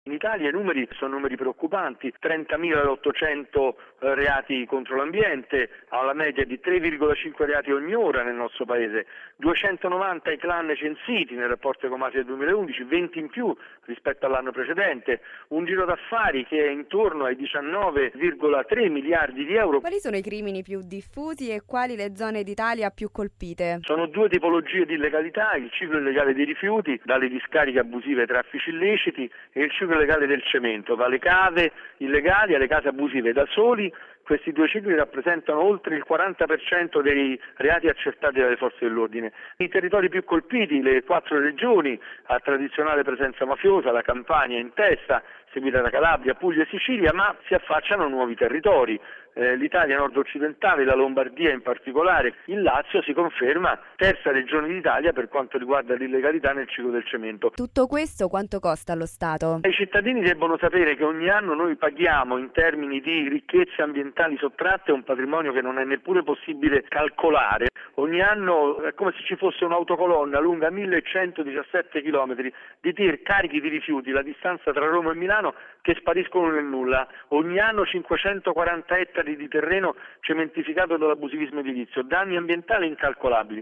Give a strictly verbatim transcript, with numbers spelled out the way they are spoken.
In Italia i numeri sono numeri preoccupanti, trentamilaottocento eh, reati contro l'ambiente, alla media di tre virgola cinque reati ogni ora nel nostro paese, duecentonovanta i clan censiti nel rapporto Ecomafia del duemilaundici, venti in più rispetto all'anno precedente, un giro d'affari che è intorno ai diciannove virgola tre miliardi di euro. Quali sono i crimini più diffusi e quali le zone d'Italia più colpite? Sono due tipologie di illegalità, il ciclo illegale dei rifiuti, dalle discariche abusive ai traffici illeciti, e il ciclo illegale del cemento, dalle cave illegali alle case abusive da soli. Questi due cicli rappresentano oltre il quaranta per cento dei reati accertati dalle forze dell'ordine. I territori più colpiti, le quattro regioni a tradizionale presenza mafiosa, la Campania in testa, seguita da Calabria, Puglia e Sicilia, ma si affacciano nuovi territori. Eh, L'Italia nord-occidentale, la Lombardia in particolare, il Lazio si conferma terza regione d'Italia per quanto riguarda l'illegalità nel ciclo del cemento. Tutto questo quanto costa allo Stato? I cittadini debbono sapere che ogni anno noi paghiamo in termini di ricchezze ambientali sottratte un patrimonio che non è neppure possibile calcolare. Ogni anno è come se ci fosse un'autocolonna lunga millecentodiciassette chilometri di tir carichi di rifiuti, la distanza tra Roma e Milano, che spariscono nel nulla. Ogni anno cinquecentoquaranta ettari di terreno cementificato dall'abusivismo edilizio, danni ambientali incalcolabili.